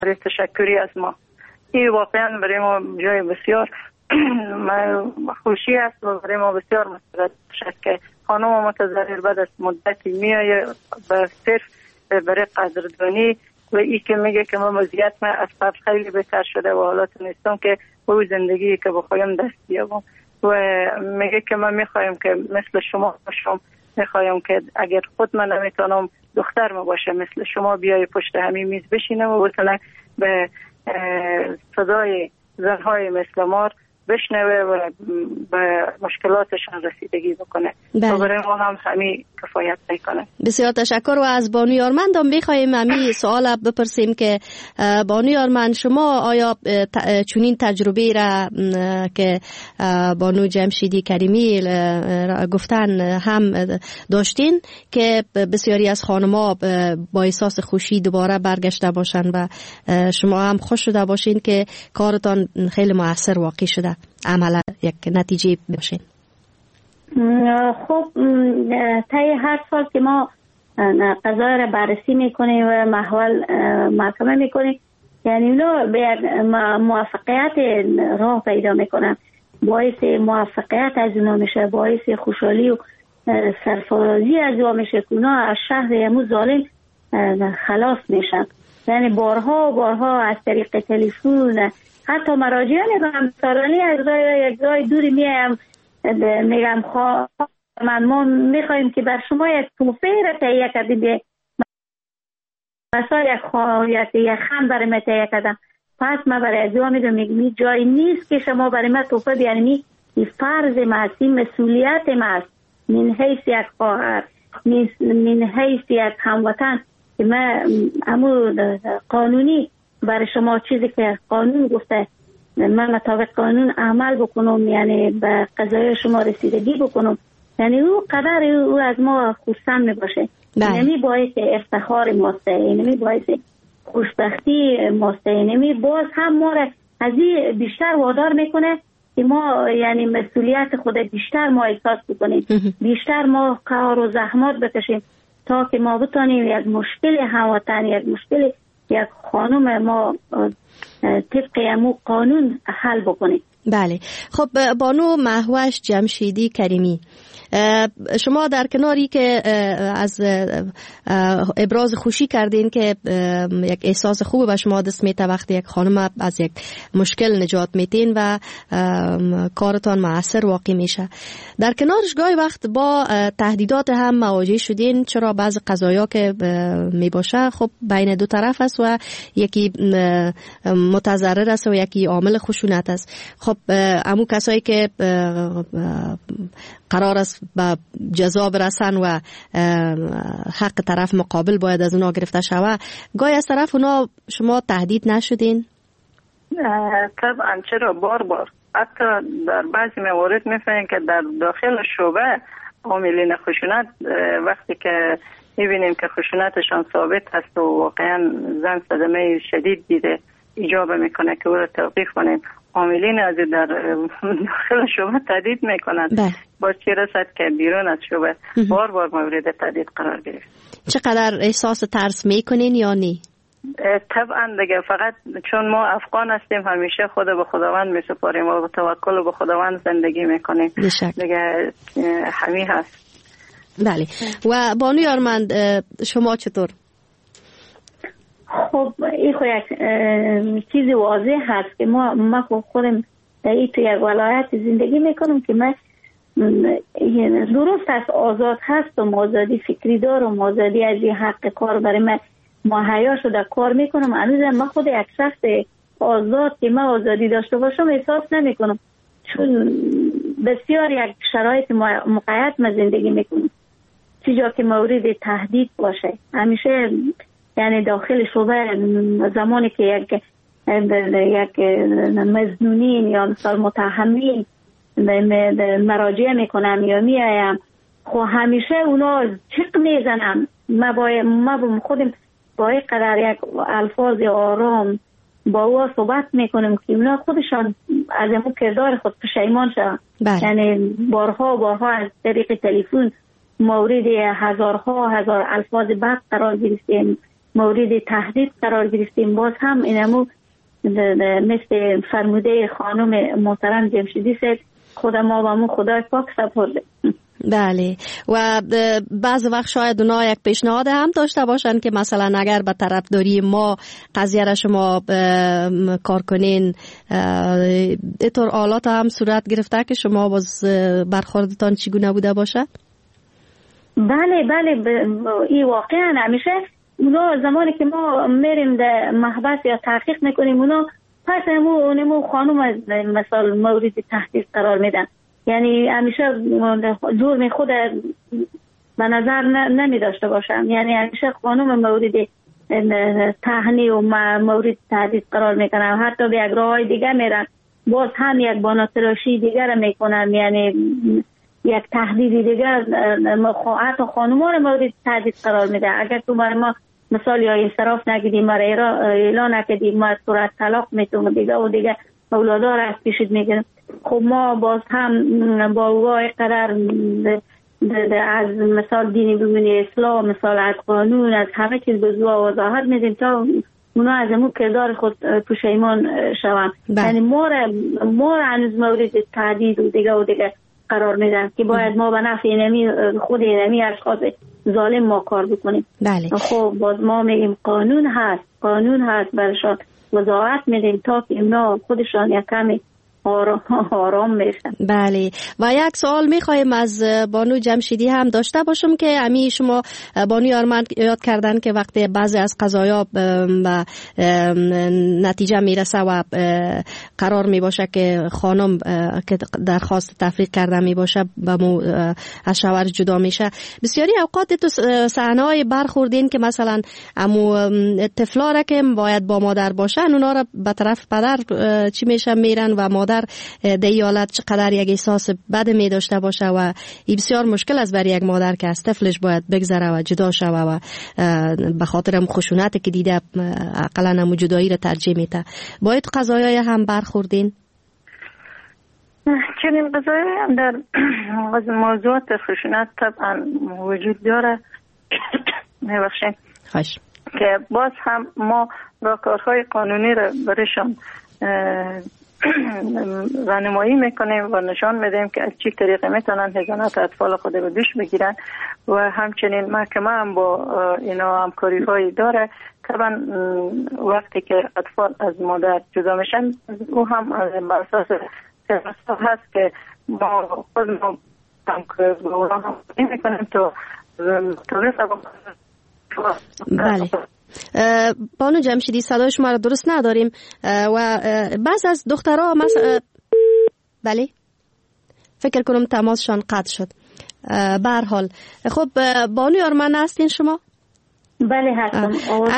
تشکری از ما. این واقعا برای ما جای بسیار خوشی است و برای ما بسیار مسئولیت است که خانم متضرر بعد از مدتی میایه به صرف برای قدردانی و ای که میگه که ما وضعیت ما از قبل خیلی بهتر شده و حالات نیستم که به زندگی که بخوایم دست بیابم و میگه که من میخوایم که مثل شما باشم، میخوایم که اگر خود من نمیتونم دختر ما باشه مثل شما بیای پشت همین میز بشینم و مثلا به صدای زنهای مثل ما بشنوه و به مشکلاتشان رسیدگی بکنه و برای ما هم همین کفایت میکنه. بسیار تشکر. و از بانو یارمند هم بخوایم همین سوال بپرسیم که بانو یارمند شما آیا چنین تجربه را که بانو جمشیدی کریمی گفتن هم داشتین که بسیاری از خانم‌ها با احساس خوشی دوباره برگشته باشن و شما هم خوش شده باشین که کارتان خیلی موثر واقع شده، عملا یک نتیجه باشین؟ خب طی هر سال که ما قضایا را بررسی میکنیم و محکمه میکنیم، یعنی اونا به یک موفقیت راه پیدا میکنن، باعث موفقیت از اونا میشه، باعث خوشحالی و سرفرازی از اونا میشه که اونا از شهر امو ظالم خلاص میشن. یعنی بارها از طریق تلفن حتی مراجعه میکنم سالانه از یک جای دوری میایم میگم ما میخوایم که بر شما یک توفه را تهیه کردیم، مثلا یک خم برای ما تهیه کردم، پس ما برای ازیوا میدونم میگم جایی نیست که شما برای ما توفه بیانیم، این فرض ما است، این مسئولیت ما است من حیث یک خواهر، من حیث یک هموطن که ما امو قانونی برای شما چیزی که قانون گفته من مطابق قانون عمل بکنم، یعنی به قضایای شما رسیدگی بکنم، یعنی او قدر او از ما خرسند میباشه. اینمی باعث افتخار ماست، اینمی باعث خوشبختی ماست، اینمی باز هم ما را از این بیشتر وادار میکنه که ما یعنی مسئولیت خود بیشتر ما احساس بکنیم، بیشتر ما کار و زحمات بکشیم تا که ما بتانیم یک مشکل هموطن، یک مشکل یک خانم ما طبق امو قانون حل بکنیم. بله. خب بانو مهوش جمشیدی کریمی، شما در کناری که از ابراز خوشی کردین که یک احساس خوب به شما دست میده وقتی یک خانم از یک مشکل نجات میتین و کارتان موثر واقع میشه، در کنارش گاهی وقت با تهدیدات هم مواجه شدین، چرا بعض قضایا که میباشه خب بین دو طرف است و یکی متضرر است و یکی عامل خشونت است. خب امو کسایی که قرار است به جزا برسن و حق طرف مقابل باید از اونا گرفته شوه، گاهی از طرف اونا شما تهدید نشدین؟ طبعا، چرا بار حتی در بعضی موارد میفهمین که در داخل شعبه عاملین خشونت وقتی که میبینیم که خشونتشان ثابت هست و واقعا زن صدمه شدید دیده ایجاب میکنه که او را توقیف کنیم، عاملین از در داخل شعبه تهدید میکنن، با چی رسد که بیرون از شعبه بار مورد تهدید قرار گرفت. چقدر احساس ترس میکنین یا نی؟ طبعا دیگه، فقط چون ما افغان هستیم همیشه خود به خداوند میسپاریم و توکل به خداوند زندگی میکنیم دیگه، همین هست. بله. و بانو یارمند شما چطور؟ خب این خود یک چیز واضح هست که ما خودم در این تو یک ولایت زندگی میکنم که من درست است آزاد هستم، آزادی فکری دارم، آزادی از این حق کار برای من مهیا شده کار میکنم، هنوز من خود یک شخص آزاد که من آزادی داشته باشم احساس نمی کنم، چون بسیار یک شرایط مقید من زندگی میکنم، چی جا که مورد تهدید باشه همیشه، یعنی داخل شعبه زمانی که یک مظنونین یا مثلا متهمین مراجعه میکنم یا میایم، خب همیشه اونا چق میزنم، ما خودم با یک قدر یک الفاظ آرام با او صحبت میکنم که اونا خودشان از امو کردار خود پشیمان شدن. یعنی بارها از طریق تلفن مورد هزار الفاظ بد قرار گرفتیم، مورد تهدید قرار گرفتیم. باز هم اینمو مثل فرموده خانم محترم جمشیدی سید خود ما و مو خدای پاک سپرده. بله. و بعض وقت شاید اونا یک پیشنهاد هم داشته باشن که مثلا اگر به طرفداری ما قضیه را شما کار کنین، اینطور آلات هم صورت گرفته که شما باز برخوردتان چگونه بوده باشه؟ بله این واقعا همیشه اونا زمانی که ما میریم در محبس یا تحقیق میکنیم اونا پس اونمو خانم از مثال مورد تهدید قرار میدن. یعنی همیشه جرم خود به نظر نمی داشته باشم، یعنی همیشه خانم مورد تهنی و مورد تهدید قرار میکنن. حتی به یک راههای دیگه میرن باز هم یک باناتراشی دیگر میکنن، یعنی یک تهدید دیگر حتی خانم ها رو مورد تهدید قرار میده. اگر تو برای ما مثال یا انصراف نگیدیم، ما اعلان نکدیم، ما صورت طلاق میتونم دیگه و دیگه اولادا را از پیشت میگیرم. خب ما باز هم با وای قرار از مثال دینی ببینی اسلام، مثال از قانون، از همه چیز به زوا وضاحت میدیم تا اونا از امون کردار خود پشیمان شوند. یعنی ما را هنوز مورد تهدید و دیگه قرار میدن که باید ما به نفع خود اینمی اشخاص ظالم ما کار بکنیم. بله. خب باز ما میگیم قانون هست برشان وضاحت میدیم تا که اینا خودشان یک کمی آرام میشن. بله. و یک سوال میخوایم از بانو جمشیدی هم داشته باشم که امی شما بانو آرمان یاد کردن که وقتی بعضی از قضایا به نتیجه میرسه و قرار میباشه که خانم که درخواست تفریق کرده میباشه از شوهر جدا میشه، بسیاری اوقات تو صحنه‌های برخوردین که مثلا امو طفلا را که باید با مادر باشن اونا را به طرف پدر چی میشه میرن و مادر در حالت چقدر یک احساس بد می داشته باشه و این بسیار مشکل است برای یک مادر که از طفلش باید بگذره و جدا شوه و به خاطر خشونتی که دیده اقلا هم جدایی را ترجیح میده. باید قضایای هم برخوردین؟ چنین قضایی هم در موضوعات خشونت طبعا وجود داره. میبخشید که باز هم ما راهکارهای قانونی را برشان راهنمایی میکنیم و نشان میدیم که از چه طریقه میتونن حضانت اطفال خود به دوش بگیرن و همچنین محکمه هم با اینا همکاری هایی داره. طبعا وقتی که اطفال از مادر جدا میشن او هم از اساس هست که ما خود ما همکاری با اونا هم میکنیم تا بله. بانو جمشیدی صدای شما را درست نداریم و بعض از دخترها بله فکر کنم تماسشان قطع شد. به هر حال خب بانو آرمان هستین شما؟ بله هستم.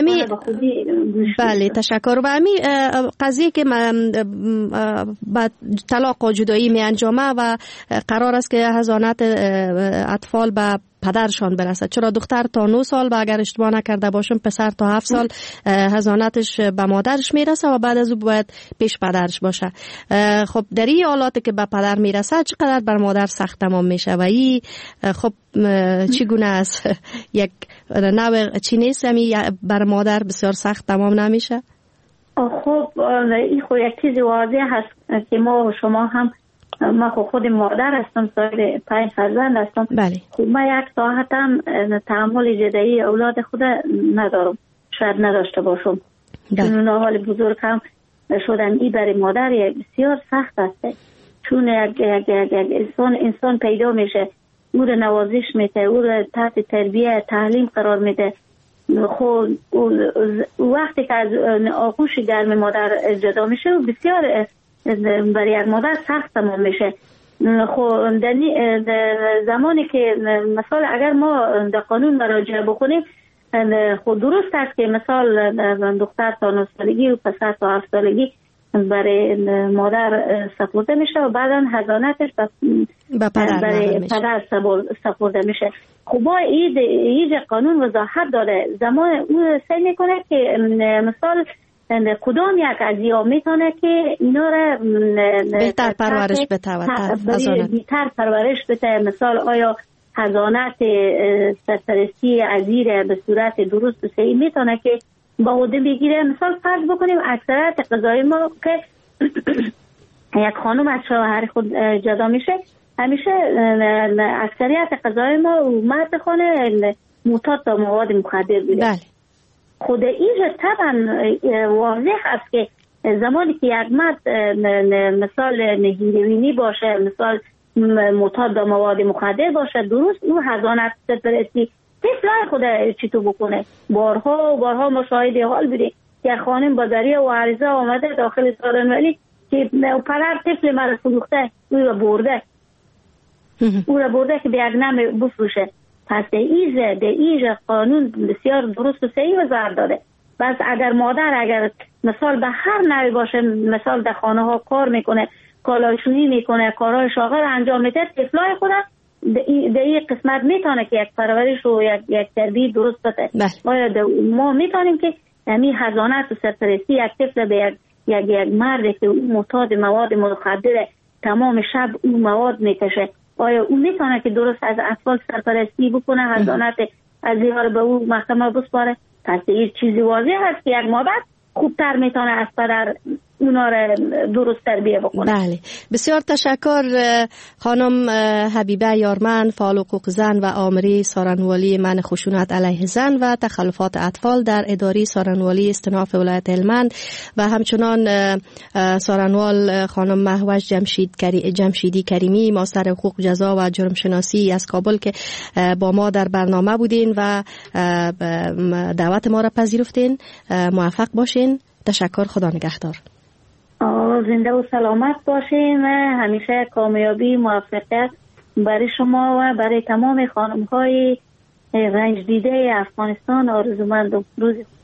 بله تشکر. و امی قضیه که با طلاق و جدایی می انجامه و قرار است که حضانت اطفال به پدرشان برسد، چرا دختر تا 9 سال و اگر اشتباه نکرده باشم پسر تا 7 سال حضانتش به مادرش میرسه و بعد از او باید پیش پدرش باشه. خب در این حالاتی که به پدر میرسه چقدر بر مادر سخت تمام میشه و این خب چگونه است؟ یک نوع چی نیست بر مادر بسیار سخت تمام نمیشه؟ خب این خب یک چیز واضح هست که ما و شما هم، ما خود مادر هستم، صاحب 5 فرزند هستم. بله. خب من یک ساعت هم تحمل جدایی اولاد خود ندارم، شاید نداشته باشم. چون حال بزرگ هم شدن ای برای مادر بسیار سخت است، چون یک انسان پیدا میشه، او رو نوازش میده، او رو تحت تربیه تعلیم قرار میده. خب وقتی که از آغوش گرم مادر جدا میشه بسیار برای یک مادر سخت تمام میشه. خب در زمانی که مثال اگر ما در قانون مراجعه بکنیم، خب درست است که مثال دختر تا 9 سالگی و پسر تا 7 سالگی برای مادر سپرده میشه و بعدا حضانتش برای پدر سپرده میشه. خب با ایج قانون وضاحت داره، زمان او سعی میکنه که مثال کدام یک از یا میتونه که اینا را بهتر پرورش بده بهتر پرورش بده. مثال آیا حضانت سرپرستی عزیر به صورت درست و صحیح میتونه که با عهده بگیره. مثال فرض بکنیم اکثریت قضایی ما که یک خانم از شوهر خود جدا میشه، همیشه اکثریت قضایی ما مرد خانه معتاد به مواد مخدر بوده. بله. خود اینجا طبعا واضح است که زمانی که یک مرد مثال هیروئینی باشه، مثال معتاد به مواد مخدر باشه، درست اون حضانت سرپرستی طفلای خود چطور بکنه. بارها ما شاهد حال بودیم که خانم با ذریعه و عریضه آمده داخل سالن که پدر طفل مرا فروخته، او را برده که به یک نم بفروشه. پس در ایج قانون بسیار درست و صحیح وضع داده. بس اگر مادر مثال به هر نوع باشه، مثال در خانه ها کار میکنه، کالاشویی میکنه، کارهای شاغل انجام میده، طفلای خودم در این قسمت میتونه که یک پرورش و یک تربیت درست بده. ما میتونیم که همین حضانت و سرپرستی یک طفل به یک مرد که معتاد مواد مخدر تمام شب اون مواد میکشه، آیا اون میتونه که درست از اطفال سرپرستی بکنه، حضانت از دیوار به اون محکمه بسپاره؟ پس این چیزی واضح هست که یک مادر خوبتر میتونه از پدر اونا را درست تربیه بکنه. بله، بسیار تشکر خانم حبیبه یارمن، فعال حقوق زن و آمری سارنوالی منع خشونت علیه زن و تخلفات اطفال در اداره سارنوالی استناف ولایت هلمند و همچنان سارنوال خانم مهوش جمشیدی کریمی، ماستر حقوق جزا و جرم شناسی از کابل که با ما در برنامه بودین و دعوت ما را پذیرفتین. موفق باشین. تشکر. خدا نگهدار. زنده و سلامت باشین. همیشه کامیابی موفقیت برای شما و برای تمام خانم‌های رنج دیده افغانستان آرزومندم. روز